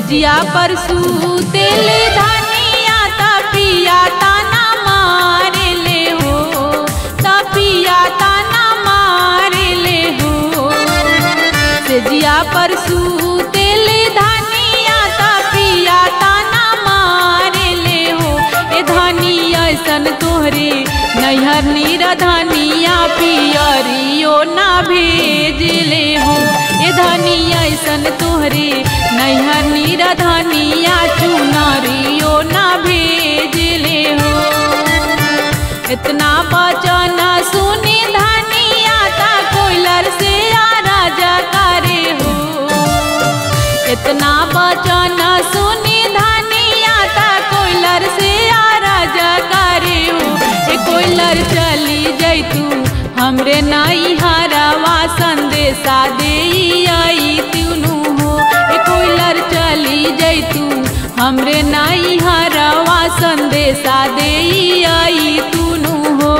जिया पर सूतेल धनिया तपिया ताना मारे ले हो, तपिया ताना मारे ले हो। से जिया पर सूतेल धनिया तपिया ताना मारे ले हो। ए धनिया ऐसन तोहरे नैहर नीरा धनिया पियरियो ना भेज ले हो। ए धनिया ऐसन तोहरे नैहर नीरा धनिया चुनरियो ना भेज ले हो। इतना बचन सुनी धनिया ता कोयलर से राजा करे हो। इतना बचन सुनी धनिया ता कोयलर से राजा करे हो। ए कोयलर चली जैतू हमरे नैहरवा संदेशा दे आई तुनु हो। ए कोयलर चली जैतू हमरे नैहरवा संदेशा दे आई तुनु हो।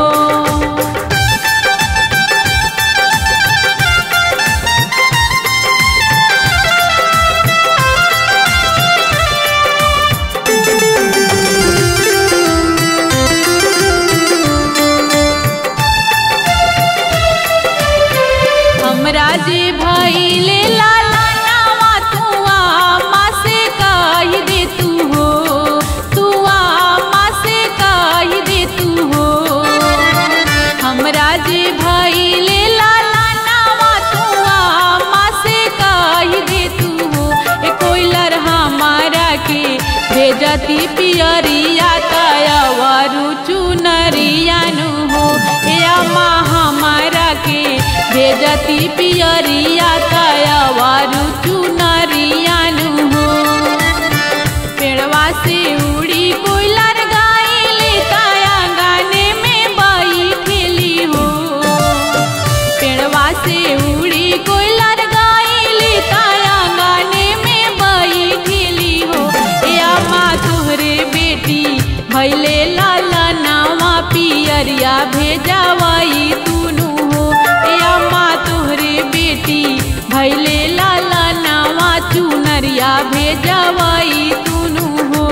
हमरा जे भइले लाला नावा तुआ माँ से कह दे तू हो, तुआ माँ से कह दे तू हो। हमरा जे भइले लाला नावा तुआ माँ से कह दे तू हो। ए कोयलर हमारा के भेजती पियरिया तयवरु चुनरिया नु हो। ए अम्मा हमारा के भेजती पियरिया तयवरु चुनरिया नु हो। पेड़वा से उड़ी कोयलर गाइली तयांगने में बैठेली हो। पेड़वा से उड़ी कोयलर गाइली तयांगने में बैठेली हो। ए अम्मा तोहरे बेटी भइले लाला नावा पियरिया भेजवाई तुनु हो। ए अम्मा तोहरे बेटी भइले लाला नावा चुनरिया भेजवाई तुनु हो।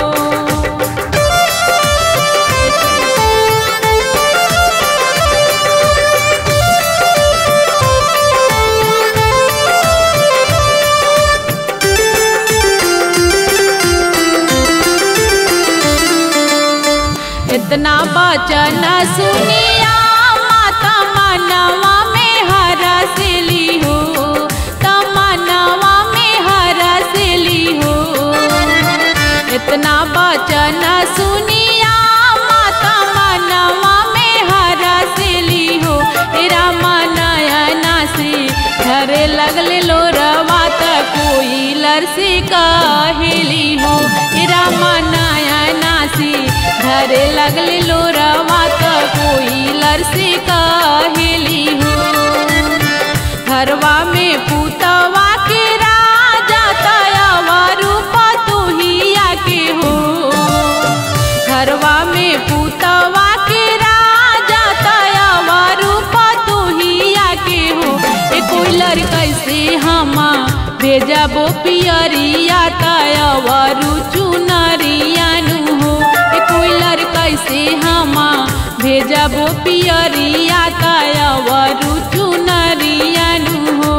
इतना बचन सुनिया माता मनवा में हरसली हो, तमनवा में हरसली हो। इतना बचन सुनिया माता मनवा में हरसली हो। रामा नयना से घरे लगले लोरवा त कोयलर से कहेली हो। रामा नयना से घरे लगले लोरवा त कोयलर से कहेली हो। घरवा में पुतवा के राजा तयवरु पतोहिया के हो। घरवा में पुतवा के राजा तयवरु पतोहिया के हो। ए कोयलर कैसे हमा भेजबो पियरिया तयवरु चुनरिया नु हो। ए कोयलर कैसे हमा भेजबो पियरिया तयवरु चुनरिया नु हो।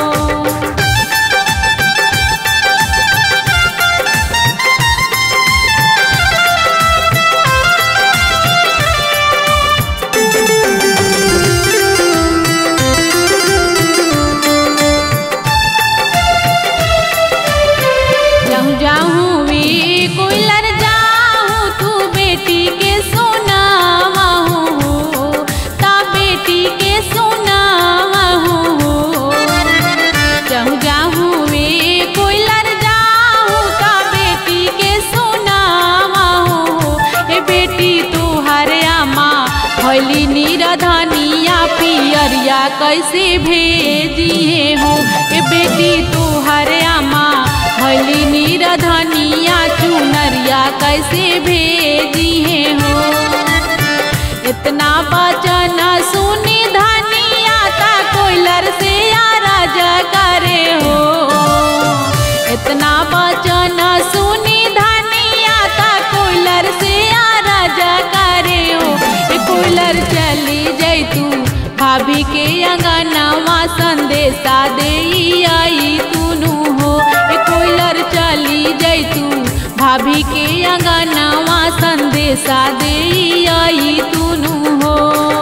जाऊँ वे कोयलर जाऊँ तू बेटी के सुनावा हो, ता बेटी के सुनावा हो। जाऊँ वे कोयलर जाऊँ ता बेटी के सुनावा हो। ए बेटी तोहरे अम्मा भइली नीरा धनिया पियरिया कैसे भेजिए हो। ए बेटी तोहरे अम्मा भइली नीरा धनिया चुनरिया कैसे भेजिए हो। इतना बचन सुनी धनिया ता कोयलर से राजा करे हो। इतना वचन सुनी धनिया ता कोयलर से राजा करे हो। कोयलर चली जैतू भाभी के अंगनवा संदेशा दे आई तूनु हो। कोयलर चली जैतू भाभी के अंगनवा संदेशा दे आई तूनु हो।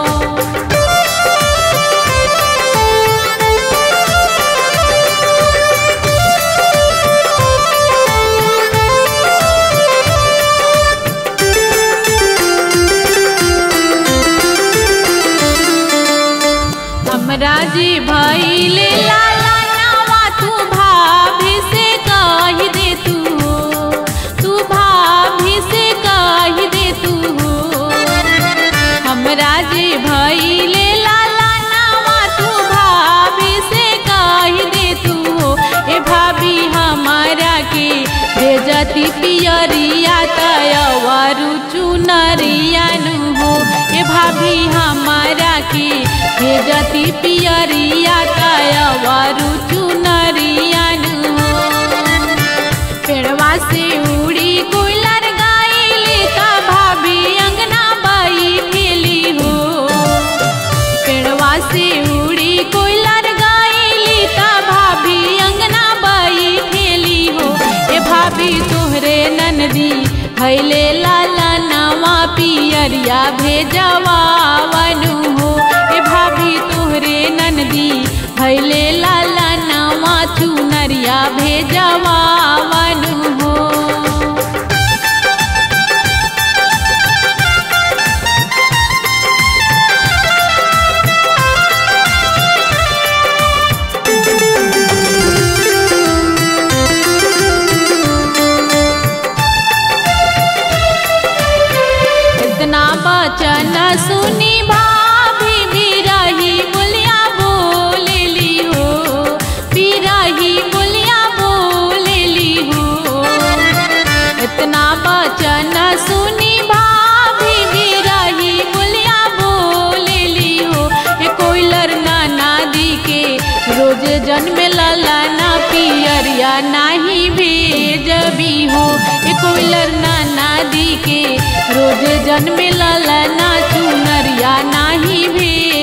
हमरा जी भइले लाला नावा तू भाभी से कह दे तू हो। तू भाभी से कह दे तू हो। हमरा जी भइले लाला नावा तू भाभी से कह दे तू हो। ए भाभी हमारा के भेजती पियरिया तयवरु चुनरिया नु हो। ए भाभी हमारा के भेजती पियरिया तयवरु चुनरिया नु हो। पेड़वा से उड़ी कोयलर गाइली ता भाभी अंगना बैठेली हो। पेड़वा से उड़ी कोयलर गाइली ता भाभी अंगना बैठेली हो। ए भाभी तोहरे ननदी भइले लाला नावा पियरिया भेजवा वनु हो। ए भाभी तोहरे ननदी भइले लाला नावा चुनरिया भेजवा वनु हो। इतना वचन सुनी भाभी बिरही बोलिया बोलेली हो। बिरही बोलिया बोलेली हो। इतना वचन सुनी भाभी बिरही बोलिया बोलेली हो। कोयलर नाना दी के रोज जन्म लला ना पियरिया नाही भेजबी हो। कोयलर नाना दी के रोज जन्म लला ना चुनरिया नाही भेज